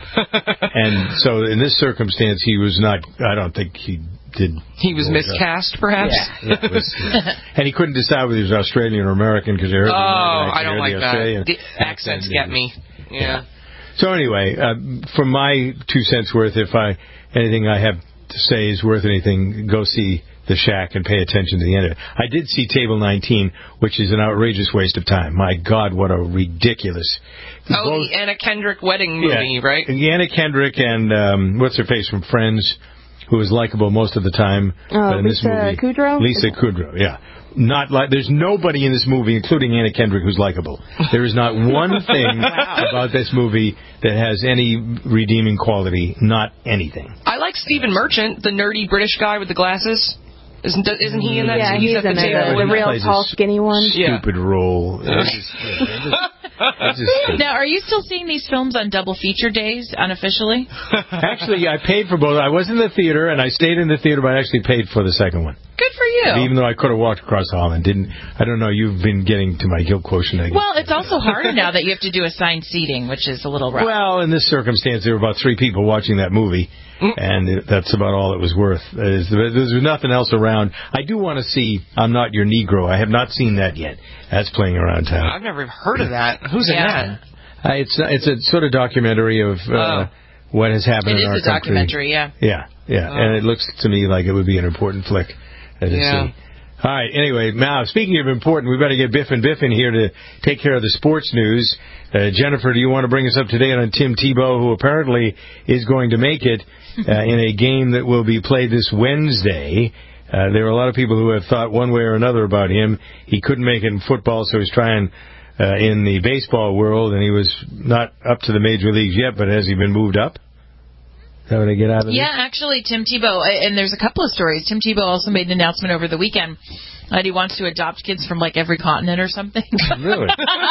And so, in this circumstance, he was not. I don't think he did. He was miscast, perhaps. Yeah, yeah, was, yeah. And he couldn't decide whether he was Australian or American because you heard. Oh, the I don't like that. The accents get me. Yeah. yeah. So anyway, uh, from my two cents worth, if I anything I have to say is worth anything, go see The Shack and pay attention to the end of it. I did see Table nineteen, which is an outrageous waste of time. My God, what a ridiculous... Oh, both, the Anna Kendrick wedding movie, yeah, right? Anna Kendrick and, um, what's her face from Friends, who was likable most of the time. Oh, but in Lisa this movie, Kudrow? Lisa Kudrow, yeah. Not like there's nobody in this movie, including Anna Kendrick, who's likable. There is not one thing wow. about this movie that has any redeeming quality. Not anything. I like Stephen Merchant, the nerdy British guy with the glasses. Isn't isn't he in that? Yeah, he's, he's at the in table. The, the real tall, skinny one. Stupid yeah. role. It's just, it's just, it's just, now, are you still seeing these films on double feature days, unofficially? Actually, I paid for both. I was in the theater, and I stayed in the theater, but I actually paid for the second one. Good for you. Even though I could have walked across the hall and didn't. I don't know. You've been getting to my guilt quotient, I guess. Well, it's also harder now that you have to do assigned seating, which is a little rough. Well, in this circumstance, there were about three people watching that movie, and that's about all it was worth. There's, there's nothing else around. I do want to see I'm Not Your Negro. I have not seen that yet. That's playing around town. I've never heard of that. Who's yeah. in that? Uh, it's it's a sort of documentary of uh, oh. what has happened it in our country. It is a documentary, yeah. Yeah, yeah, oh. and it looks to me like it would be an important flick uh, to yeah. see. All right, anyway, now, speaking of important, we better get Biff and Biff in here to take care of the sports news. Uh, Jennifer, do you want to bring us up to date on Tim Tebow, who apparently is going to make it uh, in a game that will be played this Wednesday? Uh, there are a lot of people who have thought one way or another about him. He couldn't make it in football, so he's trying uh, in the baseball world, and he was not up to the major leagues yet, but has he been moved up? Is that what I get out of Yeah, this? actually, Tim Tebow, and there's a couple of stories. Tim Tebow also made an announcement over the weekend that he wants to adopt kids from, like, every continent or something. Really?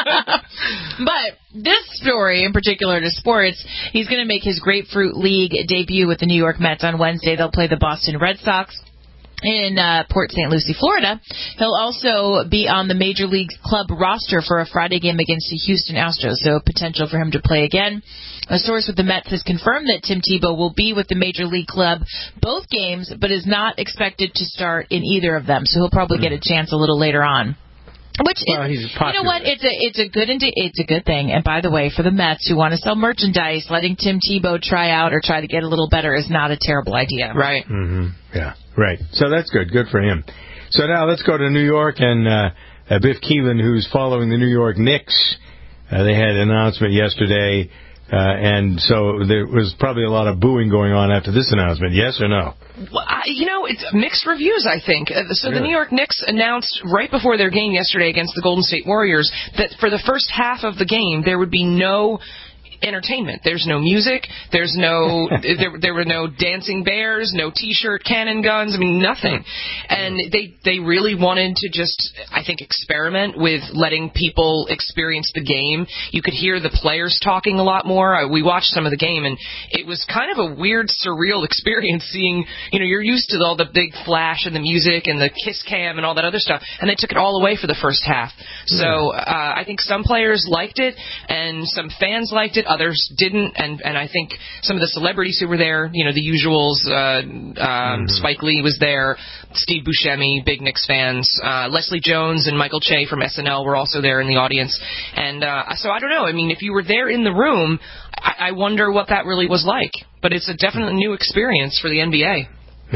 But this story in particular to sports, he's going to make his Grapefruit League debut with the New York Mets on Wednesday. They'll play the Boston Red Sox in uh, Port Saint Lucie, Florida. He'll also be on the Major League Club roster for a Friday game against the Houston Astros, so potential for him to play again. A source with the Mets has confirmed that Tim Tebow will be with the Major League Club both games, but is not expected to start in either of them, so he'll probably get a chance a little later on. Which well, is, he's you know what? It's a it's a good indi- it's a good thing. And by the way, for the Mets who want to sell merchandise, letting Tim Tebow try out or try to get a little better is not a terrible idea. Right. Mm-hmm. Yeah. Right. So that's good. Good for him. So now let's go to New York and uh, uh, Biff Keelan, who's following the New York Knicks. Uh, they had an announcement yesterday, uh, and so there was probably a lot of booing going on after this announcement. Yes or no? Well, I, you know, it's mixed reviews, I think. Uh, so Really? the New York Knicks announced right before their game yesterday against the Golden State Warriors that for the first half of the game there would be no entertainment. There's no music. There's no there, there were no dancing bears, no T-shirt cannon guns. I mean, nothing. And they they really wanted to just, I think, experiment with letting people experience the game. You could hear the players talking a lot more. Uh, we watched some of the game, and it was kind of a weird, surreal experience seeing, you know, you're used to all the big flash and the music and the kiss cam and all that other stuff, and they took it all away for the first half. So uh, I think some players liked it, and some fans liked it. Others didn't, and, and I think some of the celebrities who were there, you know, the usuals, uh, um, mm-hmm. Spike Lee was there, Steve Buscemi, big Knicks fans, uh, Leslie Jones and Michael Che from S N L were also there in the audience. And uh, so I don't know. I mean, if you were there in the room, I, I wonder what that really was like. But it's a definitely new experience for the N B A.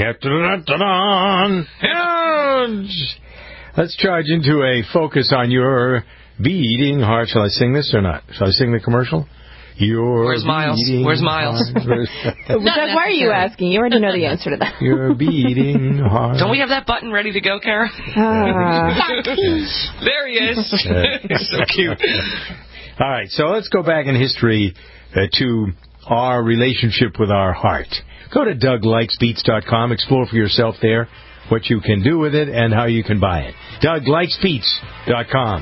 Let's charge into a focus on your beating heart. Shall I sing this or not? Shall I sing the commercial? Your Where's Miles? Where's Miles? Doug, why are you asking? You already know the answer to that. Your beating heart. Don't we have that button ready to go, Kara? Uh. There he is. He's so cute. All right, so let's go back in history uh, to our relationship with our heart. Go to Doug Likes Beats dot com. Explore for yourself there what you can do with it and how you can buy it. Doug Likes Beats dot com.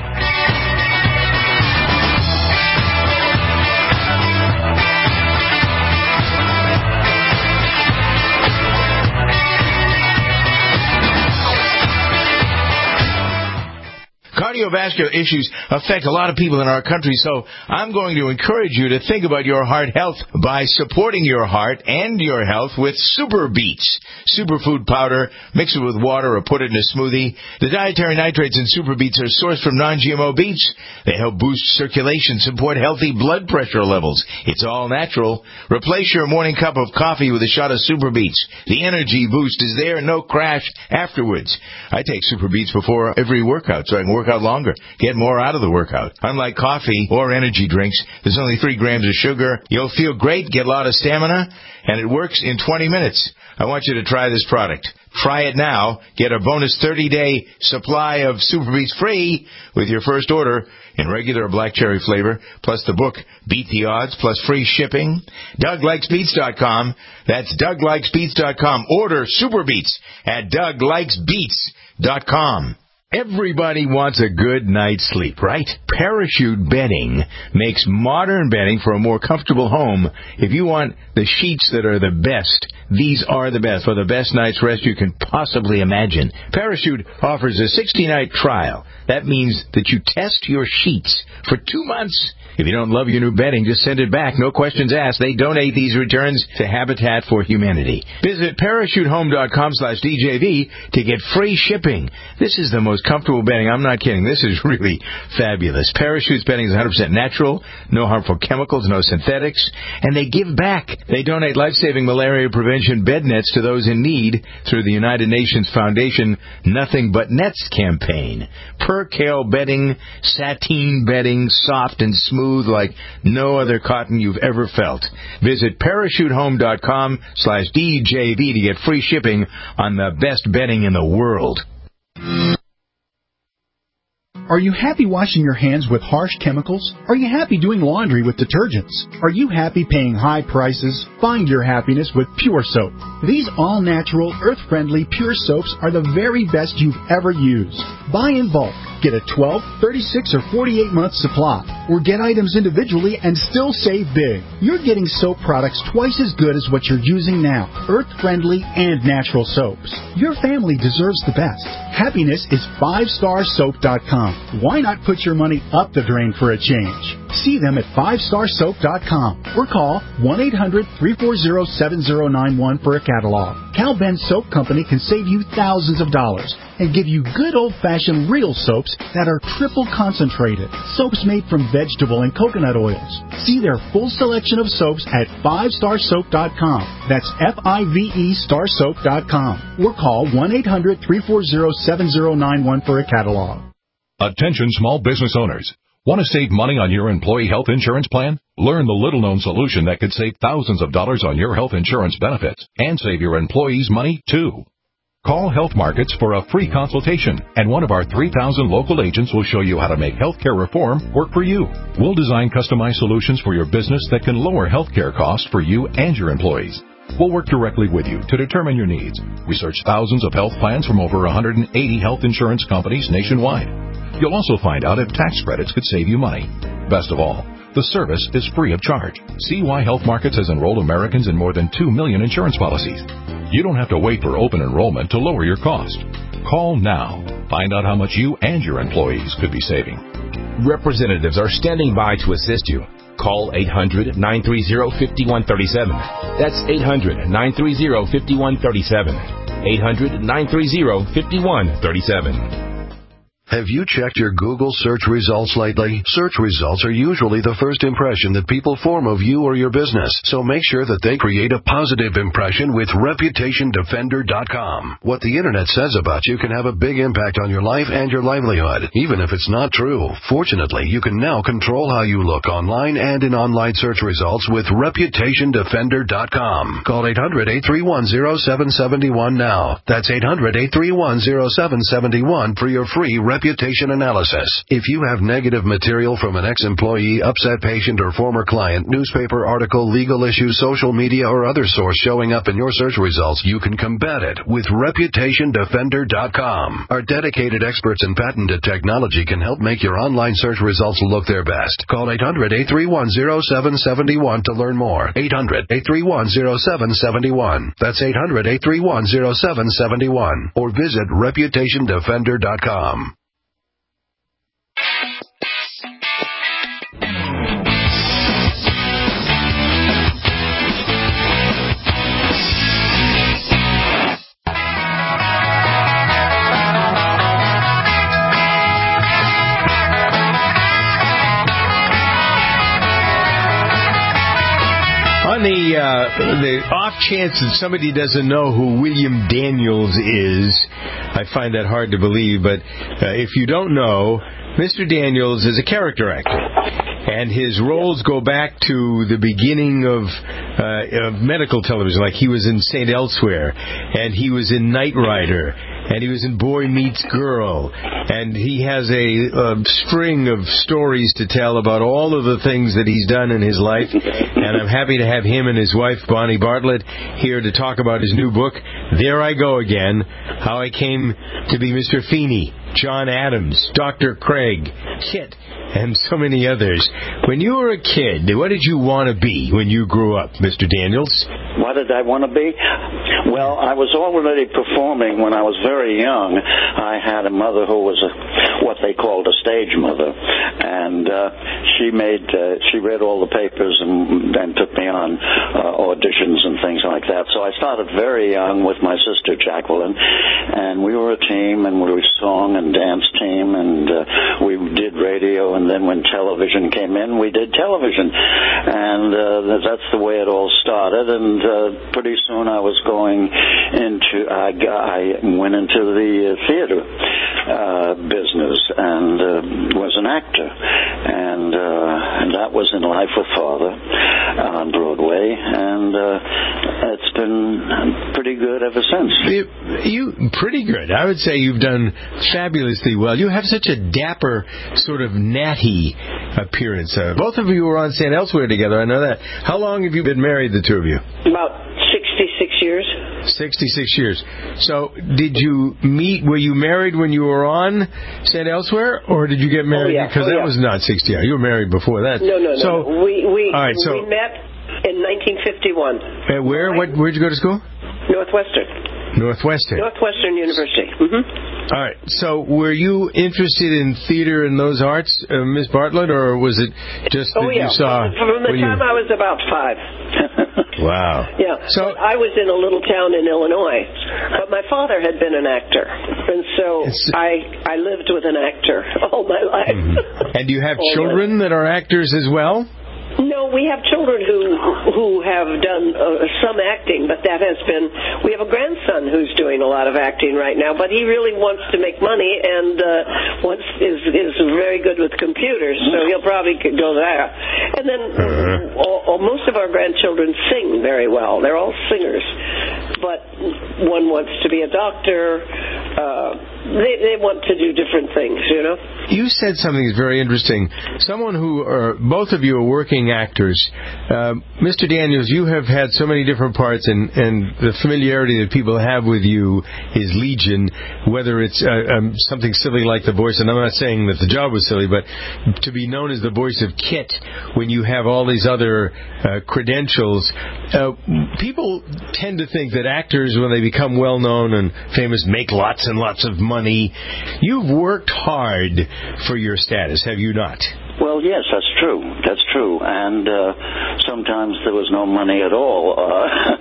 Cardiovascular issues affect a lot of people in our country, so I'm going to encourage you to think about your heart health by supporting your heart and your health with Super Beets. Superfood powder, mix it with water or put it in a smoothie. The dietary nitrates in Super Beets are sourced from non G M O beets. They help boost circulation, support healthy blood pressure levels. It's all natural. Replace your morning cup of coffee with a shot of Super Beets. The energy boost is there, no crash afterwards. I take Super Beets before every workout so I can work out longer, get more out of the workout. Unlike coffee or energy drinks, there's only three grams of sugar. You'll feel great, get a lot of stamina, and it works in twenty minutes. I want you to try this product. Try it now. Get a bonus thirty-day supply of Super Beets free with your first order in regular or black cherry flavor, plus the book Beat the Odds, plus free shipping. Doug Likes Beats dot com. That's Doug Likes Beats dot com. Order Super Beets at Doug Likes Beats dot com. Everybody wants a good night's sleep, right? Parachute bedding makes modern bedding for a more comfortable home. If you want the sheets that are the best, these are the best for the best night's rest you can possibly imagine. Parachute offers a sixty-night trial. That means that you test your sheets for two months. If you don't love your new bedding, just send it back. No questions asked. They donate these returns to Habitat for Humanity. Visit parachute home dot com slash D J V to get free shipping. This is the most comfortable bedding. I'm not kidding. This is really fabulous. Parachute's bedding is one hundred percent natural, no harmful chemicals, no synthetics, and they give back. They donate life-saving malaria prevention bed nets to those in need through the United Nations Foundation Nothing But Nets campaign. Percale bedding, sateen bedding, soft and smooth like no other cotton you've ever felt. Visit parachute home dot com slash D J V to get free shipping on the best bedding in the world. Are you happy washing your hands with harsh chemicals? Are you happy doing laundry with detergents? Are you happy paying high prices? Find your happiness with Pure Soap. These all-natural, earth-friendly Pure Soaps are the very best you've ever used. Buy in bulk. Get a twelve, thirty-six, or forty-eight month supply. Or get items individually and still save big. You're getting soap products twice as good as what you're using now. Earth-friendly and natural soaps. Your family deserves the best. Happiness is five star soap dot com. Why not put your money up the drain for a change? See them at five star soap dot com or call one eight hundred, three four zero, seven zero nine one for a catalog. Cal Ben Soap Company can save you thousands of dollars and give you good old-fashioned real soaps that are triple concentrated. Soaps made from vegetable and coconut oils. See their full selection of soaps at five star soap dot com. That's F I V E star soap dot com. Or call one eight hundred, three four zero, seven zero nine one for a catalog. Attention small business owners. Want to save money on your employee health insurance plan? Learn the little-known solution that could save thousands of dollars on your health insurance benefits and save your employees money, too. Call Health Markets for a free consultation, and one of our three thousand local agents will show you how to make healthcare reform work for you. We'll design customized solutions for your business that can lower healthcare costs for you and your employees. We'll work directly with you to determine your needs. Research thousands of health plans from over one hundred eighty health insurance companies nationwide. You'll also find out if tax credits could save you money. Best of all, the service is free of charge. See why Health Markets has enrolled Americans in more than two million insurance policies. You don't have to wait for open enrollment to lower your cost. Call now. Find out how much you and your employees could be saving. Representatives are standing by to assist you. Call eight hundred, nine three zero, five one three seven. That's eight hundred, nine three zero, five one three seven. eight hundred, nine three zero, five one three seven. Have you checked your Google search results lately? Search results are usually the first impression that people form of you or your business, so make sure that they create a positive impression with reputation defender dot com. What the Internet says about you can have a big impact on your life and your livelihood, even if it's not true. Fortunately, you can now control how you look online and in online search results with reputation defender dot com. Call eight hundred, eight three one, zero seven seven one now. That's eight hundred, eight three one, zero seven seven one for your free reputation analysis. If you have negative material from an ex-employee, upset patient, or former client, newspaper article, legal issue, social media, or other source showing up in your search results, you can combat it with reputation defender dot com. Our dedicated experts in patented technology can help make your online search results look their best. Call eight hundred, eight three one, zero seven seven one to learn more. eight hundred, eight three one, zero seven seven one. That's eight hundred, eight three one, zero seven seven one. Or visit reputation defender dot com. On the uh, the off chance that somebody doesn't know who William Daniels is, I find that hard to believe, but uh, if you don't know, Mister Daniels is a character actor, and his roles go back to the beginning of, uh, of medical television, like he was in Saint Elsewhere, and he was in Knight Rider, and he was in Boy Meets Girl, and he has a, a string of stories to tell about all of the things that he's done in his life, and I'm happy to have him and his wife, Bonnie Bartlett, here to talk about his new book, There I Go Again, How I Came to Be Mister Feeney, John Adams, Doctor Craig, Kit, and so many others. When you were a kid, what did you want to be when you grew up, Mister Daniels? What did I want to be? Well, I was already performing when I was very young. I had a mother who was a, what they called a stage mother, and uh, she made uh, she read all the papers and, and took me on uh, auditions and things like that. So I started very young with my sister Jacqueline, and we were a team, and we were a song and dance team, and uh, we did radio. And then when television came in, we did television, and uh, that's the way it all started. And uh, pretty soon I was going into I, I went into the uh, theater uh, business and uh, was an actor, and, uh, and that was in Life with Father on Broadway. and uh, it's been pretty good ever since. You, you pretty good. I would say you've done fabulously well. You have such a dapper, sort of natty appearance. Uh, both of you were on Saint Elsewhere together, I know that. How long have you been married, the two of you? About sixty-six years. sixty-six years. So, did you meet, were you married when you were on Saint Elsewhere, or did you get married? Oh, yeah. Because oh, that yeah. was not sixty years. You were married before that. No, no, no. So, no. We, we, all right, so, we met in nineteen fifty-one. Uh, where? What, where'd you go to school? Northwestern. Northwestern. Northwestern University. Mm-hmm. All right. So, were you interested in theater and those arts, uh, Miss Bartlett, or was it just that oh, yeah. you saw? From, from the time you... I was about five. Wow. Yeah. So I was in a little town in Illinois, but my father had been an actor, and so it's... I I lived with an actor all my life. Mm-hmm. And do you have oh, children yes. that are actors as well? No, we have children who who have done uh, some acting, but that has been. We have a grandson who's doing a lot of acting right now, but he really wants to make money and uh, wants is is very good with computers, so he'll probably go there. And then uh-huh. all, all, most of our grandchildren sing very well; they're all singers. But one wants to be a doctor. Uh, they they want to do different things, you know. You said something that's very interesting. Someone who, are, both of you are working actors. Uh, Mister Daniels, you have had so many different parts, and, and the familiarity that people have with you is legion, whether it's uh, um, something silly like the voice, and I'm not saying that the job was silly, but to be known as the voice of Kit when you have all these other uh, credentials. Uh, people tend to think that actors, when they become well-known and famous, make lots and lots of money. You've worked hard for your status, have you not? Well, yes, that's true. That's true. And uh, sometimes there was no money at all. Uh,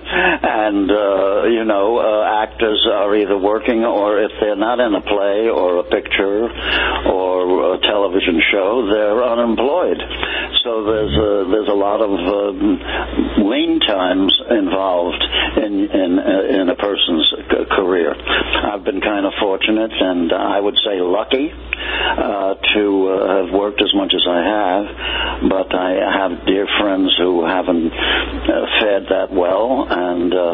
and, uh, you know, uh, actors are either working, or if they're not in a play or a picture or a television show, they're unemployed. So there's a, there's a lot of um, lean times involved in, in, uh, in a person's c- career. I've been kind of fortunate, and I would say lucky, uh, to uh, have worked as much as I have, but I have dear friends who haven't uh, fared that well, and uh,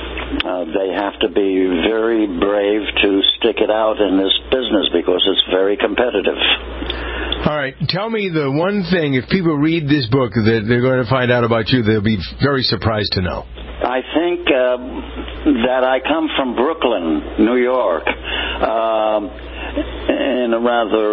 uh, they have to be very brave to stick it out in this business because it's very competitive. All right, tell me the one thing, if people read this book, that they're going to find out about you, they'll be very surprised to know. I think uh, that I come from Brooklyn, New York, uh, in a rather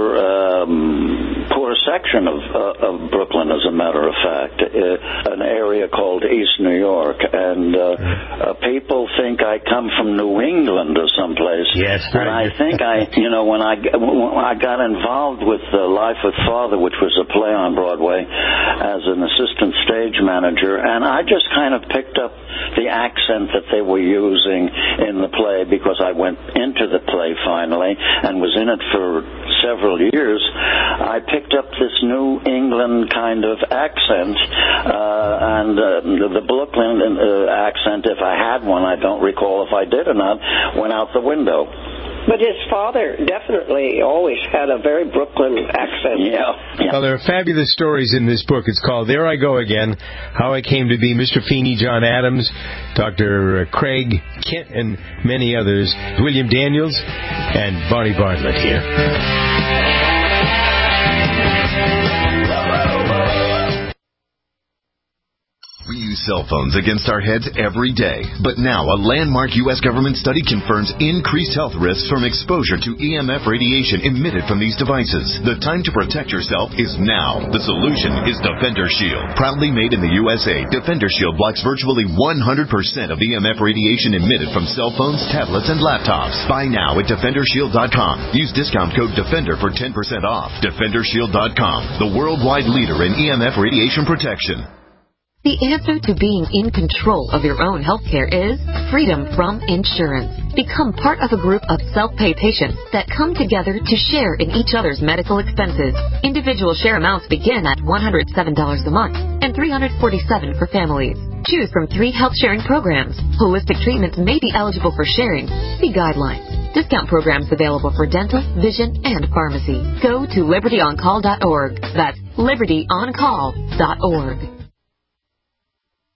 um, poor section of, uh, of Brooklyn, as a matter of fact, uh, an area called East New York. And uh, uh, people think I come from New England or someplace. Yes, and I think I, you know, when I, when I got involved with uh, Life with Father, which was a play on Broadway, as an assistant stage manager, and I just kind of picked up the accent that they were using in the play because I went into the play finally and was in it for several years. I picked up this New England kind of accent, uh, and uh, the Brooklyn uh, accent, if I had one, I don't recall if I did or not, went out the window. But his father definitely always had a very Brooklyn accent. Yeah. yeah. Well, there are fabulous stories in this book. It's called There I Go Again, How I Came to Be Mister Feeney, John Adams, Doctor Craig Kent, and many others. William Daniels and Bonnie Bartlett here. We use cell phones against our heads every day. But now a landmark U S government study confirms increased health risks from exposure to E M F radiation emitted from these devices. The time to protect yourself is now. The solution is Defender Shield. Proudly made in the U S A, Defender Shield blocks virtually one hundred percent of E M F radiation emitted from cell phones, tablets, and laptops. Buy now at Defender Shield dot com. Use discount code DEFENDER for ten percent off. Defender Shield dot com, the worldwide leader in E M F radiation protection. The answer to being in control of your own healthcare is freedom from insurance. Become part of a group of self-pay patients that come together to share in each other's medical expenses. Individual share amounts begin at one hundred seven dollars a month and three hundred forty-seven dollars for families. Choose from three health sharing programs. Holistic treatments may be eligible for sharing. See guidelines. Discount programs available for dental, vision, and pharmacy. Go to liberty on call dot org. That's liberty on call dot org.